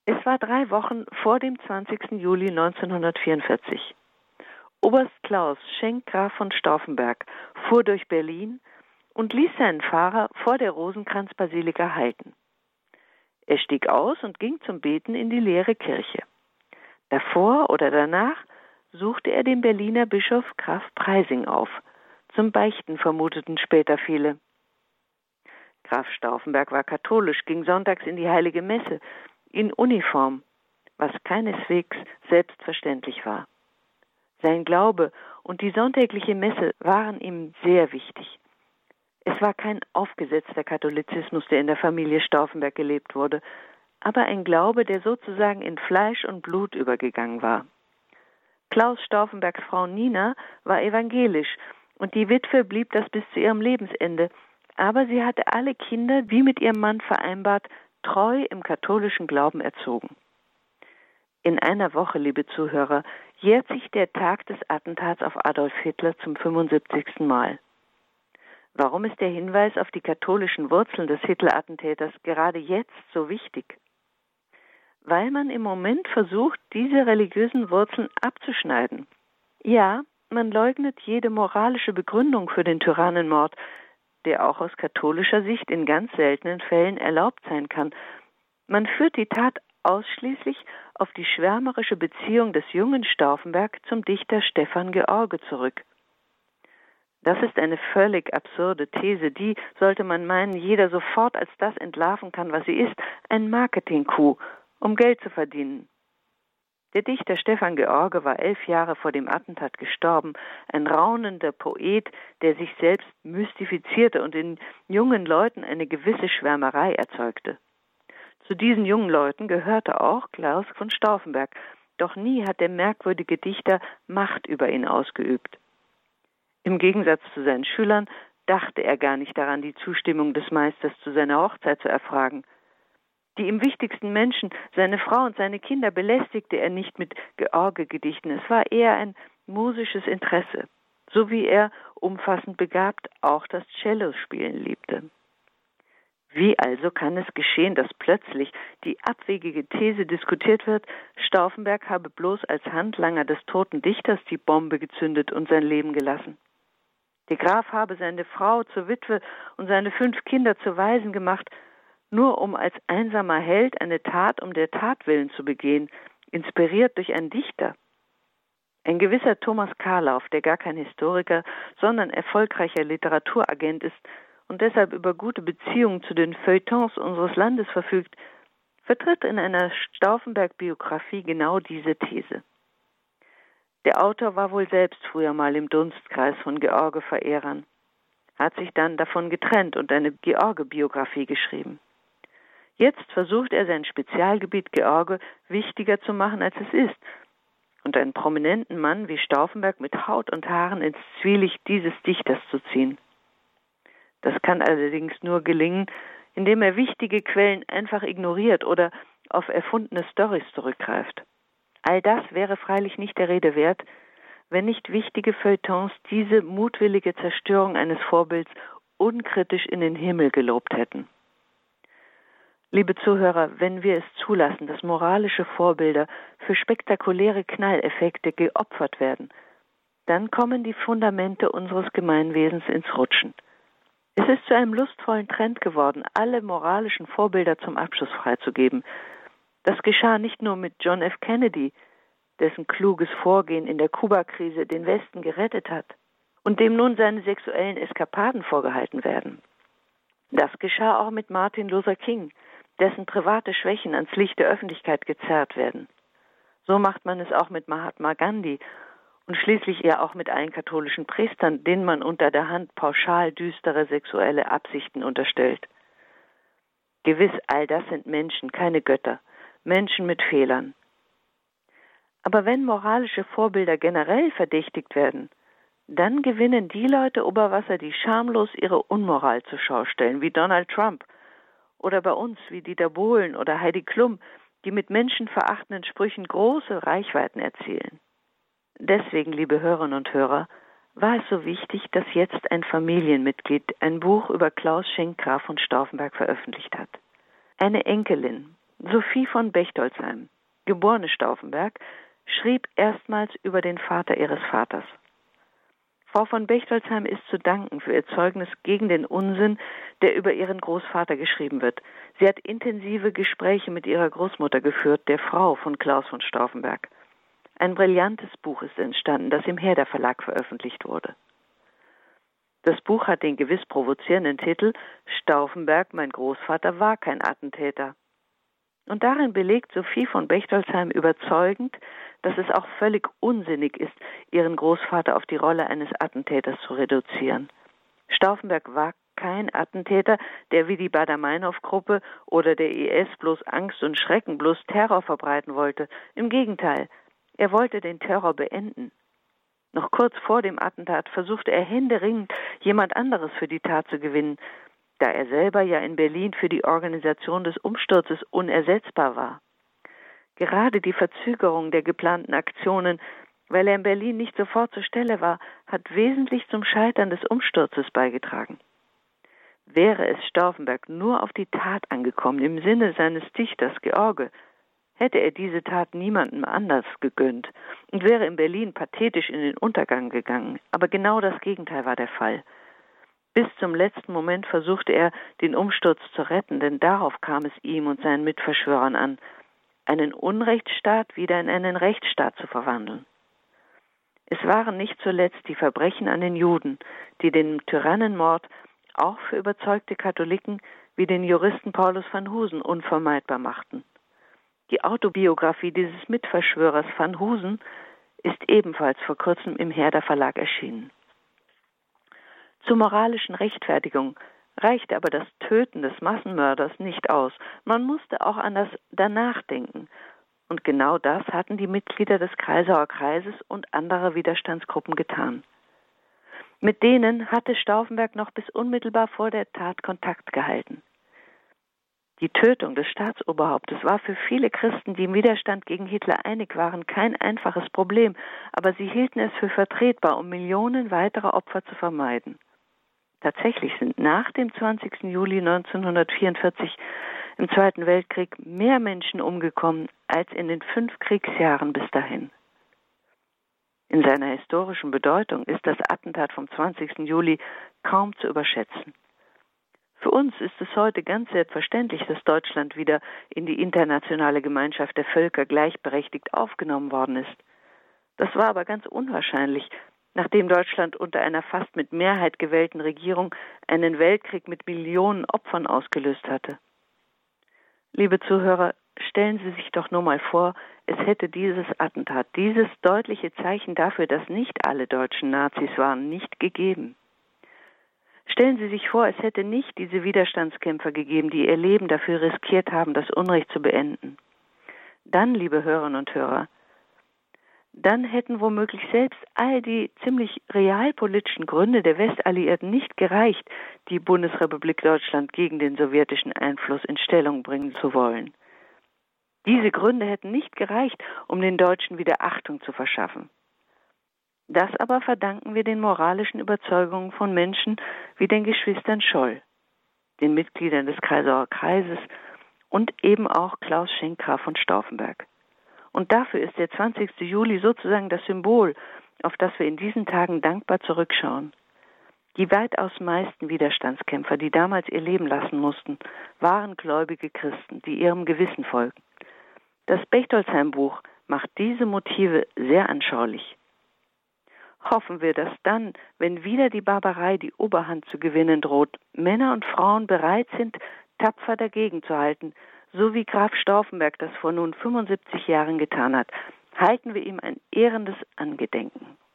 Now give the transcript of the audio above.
Es war 3 Wochen vor dem 20. Juli 1944. Oberst Klaus Schenk Graf von Stauffenberg fuhr durch Berlin und ließ seinen Fahrer vor der Rosenkranzbasilika halten. Er stieg aus und ging zum Beten in die leere Kirche. Davor oder danach suchte er den Berliner Bischof Graf Preysing auf. Zum Beichten vermuteten später viele. Graf Stauffenberg war katholisch, ging sonntags in die Heilige Messe, in Uniform, was keineswegs selbstverständlich war. Sein Glaube und die sonntägliche Messe waren ihm sehr wichtig. Es war kein aufgesetzter Katholizismus, der in der Familie Stauffenberg gelebt wurde, aber ein Glaube, der sozusagen in Fleisch und Blut übergegangen war. Klaus Stauffenbergs Frau Nina war evangelisch und die Witwe blieb das bis zu ihrem Lebensende, aber sie hatte alle Kinder, wie mit ihrem Mann vereinbart, treu im katholischen Glauben erzogen. In einer Woche, liebe Zuhörer, jährt sich der Tag des Attentats auf Adolf Hitler zum 75. Mal. Warum ist der Hinweis auf die katholischen Wurzeln des Hitler-Attentäters gerade jetzt so wichtig? Weil man im Moment versucht, diese religiösen Wurzeln abzuschneiden. Ja, man leugnet jede moralische Begründung für den Tyrannenmord, der auch aus katholischer Sicht in ganz seltenen Fällen erlaubt sein kann. Man führt die Tat ausschließlich auf die schwärmerische Beziehung des jungen Stauffenberg zum Dichter Stefan George zurück. Das ist eine völlig absurde These, die, sollte man meinen, jeder sofort als das entlarven kann, was sie ist, ein Marketing-Coup, um Geld zu verdienen. Der Dichter Stefan George war 11 Jahre vor dem Attentat gestorben, ein raunender Poet, der sich selbst mystifizierte und in jungen Leuten eine gewisse Schwärmerei erzeugte. Zu diesen jungen Leuten gehörte auch Klaus von Stauffenberg, doch nie hat der merkwürdige Dichter Macht über ihn ausgeübt. Im Gegensatz zu seinen Schülern dachte er gar nicht daran, die Zustimmung des Meisters zu seiner Hochzeit zu erfragen. Die ihm wichtigsten Menschen, seine Frau und seine Kinder, belästigte er nicht mit George-Gedichten. Es war eher ein musisches Interesse, so wie er, umfassend begabt, auch das Cello-Spielen liebte. Wie also kann es geschehen, dass plötzlich die abwegige These diskutiert wird, Stauffenberg habe bloß als Handlanger des toten Dichters die Bombe gezündet und sein Leben gelassen? Der Graf habe seine Frau zur Witwe und seine 5 Kinder zu Waisen gemacht, nur um als einsamer Held eine Tat um der Tat willen zu begehen, inspiriert durch einen Dichter. Ein gewisser Thomas Karlauf, der gar kein Historiker, sondern erfolgreicher Literaturagent ist und deshalb über gute Beziehungen zu den Feuilletons unseres Landes verfügt, vertritt in einer Stauffenberg-Biografie genau diese These. Der Autor war wohl selbst früher mal im Dunstkreis von George-Verehrern, hat sich dann davon getrennt und eine George-Biografie geschrieben. Jetzt versucht er, sein Spezialgebiet George wichtiger zu machen, als es ist, und einen prominenten Mann wie Stauffenberg mit Haut und Haaren ins Zwielicht dieses Dichters zu ziehen. Das kann allerdings nur gelingen, indem er wichtige Quellen einfach ignoriert oder auf erfundene Storys zurückgreift. All das wäre freilich nicht der Rede wert, wenn nicht wichtige Feuilletons diese mutwillige Zerstörung eines Vorbilds unkritisch in den Himmel gelobt hätten. Liebe Zuhörer, wenn wir es zulassen, dass moralische Vorbilder für spektakuläre Knalleffekte geopfert werden, dann kommen die Fundamente unseres Gemeinwesens ins Rutschen. Es ist zu einem lustvollen Trend geworden, alle moralischen Vorbilder zum Abschuss freizugeben. Das geschah nicht nur mit John F. Kennedy, dessen kluges Vorgehen in der Kuba-Krise den Westen gerettet hat und dem nun seine sexuellen Eskapaden vorgehalten werden. Das geschah auch mit Martin Luther King, dessen private Schwächen ans Licht der Öffentlichkeit gezerrt werden. So macht man es auch mit Mahatma Gandhi und schließlich ja auch mit allen katholischen Priestern, denen man unter der Hand pauschal düstere sexuelle Absichten unterstellt. Gewiss, all das sind Menschen, keine Götter, Menschen mit Fehlern. Aber wenn moralische Vorbilder generell verdächtigt werden, dann gewinnen die Leute Oberwasser, die schamlos ihre Unmoral zur Schau stellen, wie Donald Trump, oder bei uns wie Dieter Bohlen oder Heidi Klum, die mit menschenverachtenden Sprüchen große Reichweiten erzielen. Deswegen, liebe Hörerinnen und Hörer, war es so wichtig, dass jetzt ein Familienmitglied ein Buch über Klaus Schenk Graf von Stauffenberg veröffentlicht hat. Eine Enkelin, Sophie von Bechtolsheim, geborene Stauffenberg, schrieb erstmals über den Vater ihres Vaters. Frau von Bechtolsheim ist zu danken für ihr Zeugnis gegen den Unsinn, der über ihren Großvater geschrieben wird. Sie hat intensive Gespräche mit ihrer Großmutter geführt, der Frau von Klaus von Stauffenberg. Ein brillantes Buch ist entstanden, das im Herder Verlag veröffentlicht wurde. Das Buch hat den gewiss provozierenden Titel »Stauffenberg, mein Großvater, war kein Attentäter«. Und darin belegt Sophie von Bechtolsheim überzeugend, dass es auch völlig unsinnig ist, ihren Großvater auf die Rolle eines Attentäters zu reduzieren. Stauffenberg war kein Attentäter, der wie die Baader-Meinhof-Gruppe oder der IS bloß Angst und Schrecken, bloß Terror verbreiten wollte. Im Gegenteil, er wollte den Terror beenden. Noch kurz vor dem Attentat versuchte er händeringend, jemand anderes für die Tat zu gewinnen, da er selber ja in Berlin für die Organisation des Umsturzes unersetzbar war. Gerade die Verzögerung der geplanten Aktionen, weil er in Berlin nicht sofort zur Stelle war, hat wesentlich zum Scheitern des Umsturzes beigetragen. Wäre es Stauffenberg nur auf die Tat angekommen, im Sinne seines Dichters George, hätte er diese Tat niemandem anders gegönnt und wäre in Berlin pathetisch in den Untergang gegangen. Aber genau das Gegenteil war der Fall. Bis zum letzten Moment versuchte er, den Umsturz zu retten, denn darauf kam es ihm und seinen Mitverschwörern an, einen Unrechtsstaat wieder in einen Rechtsstaat zu verwandeln. Es waren nicht zuletzt die Verbrechen an den Juden, die den Tyrannenmord auch für überzeugte Katholiken wie den Juristen Paulus van Husen unvermeidbar machten. Die Autobiografie dieses Mitverschwörers van Husen ist ebenfalls vor kurzem im Herder Verlag erschienen. Zur moralischen Rechtfertigung reichte aber das Töten des Massenmörders nicht aus. Man musste auch an das Danach denken. Und genau das hatten die Mitglieder des Kreisauer Kreises und anderer Widerstandsgruppen getan. Mit denen hatte Stauffenberg noch bis unmittelbar vor der Tat Kontakt gehalten. Die Tötung des Staatsoberhauptes war für viele Christen, die im Widerstand gegen Hitler einig waren, kein einfaches Problem, aber sie hielten es für vertretbar, um Millionen weiterer Opfer zu vermeiden. Tatsächlich sind nach dem 20. Juli 1944 im Zweiten Weltkrieg mehr Menschen umgekommen als in den 5 Kriegsjahren bis dahin. In seiner historischen Bedeutung ist das Attentat vom 20. Juli kaum zu überschätzen. Für uns ist es heute ganz selbstverständlich, dass Deutschland wieder in die internationale Gemeinschaft der Völker gleichberechtigt aufgenommen worden ist. Das war aber ganz unwahrscheinlich, nachdem Deutschland unter einer fast mit Mehrheit gewählten Regierung einen Weltkrieg mit Millionen Opfern ausgelöst hatte. Liebe Zuhörer, stellen Sie sich doch nur mal vor, es hätte dieses Attentat, dieses deutliche Zeichen dafür, dass nicht alle Deutschen Nazis waren, nicht gegeben. Stellen Sie sich vor, es hätte nicht diese Widerstandskämpfer gegeben, die ihr Leben dafür riskiert haben, das Unrecht zu beenden. Dann, liebe Hörerinnen und Hörer, dann hätten womöglich selbst all die ziemlich realpolitischen Gründe der Westalliierten nicht gereicht, die Bundesrepublik Deutschland gegen den sowjetischen Einfluss in Stellung bringen zu wollen. Diese Gründe hätten nicht gereicht, um den Deutschen wieder Achtung zu verschaffen. Das aber verdanken wir den moralischen Überzeugungen von Menschen wie den Geschwistern Scholl, den Mitgliedern des Kreisauer Kreises und eben auch Klaus Schenk Graf von Stauffenberg. Und dafür ist der 20. Juli sozusagen das Symbol, auf das wir in diesen Tagen dankbar zurückschauen. Die weitaus meisten Widerstandskämpfer, die damals ihr Leben lassen mussten, waren gläubige Christen, die ihrem Gewissen folgten. Das Bechtolsheim-Buch macht diese Motive sehr anschaulich. Hoffen wir, dass dann, wenn wieder die Barbarei die Oberhand zu gewinnen droht, Männer und Frauen bereit sind, tapfer dagegen zu halten, so wie Graf Stauffenberg das vor nun 75 Jahren getan hat. Halten wir ihm ein ehrendes Angedenken.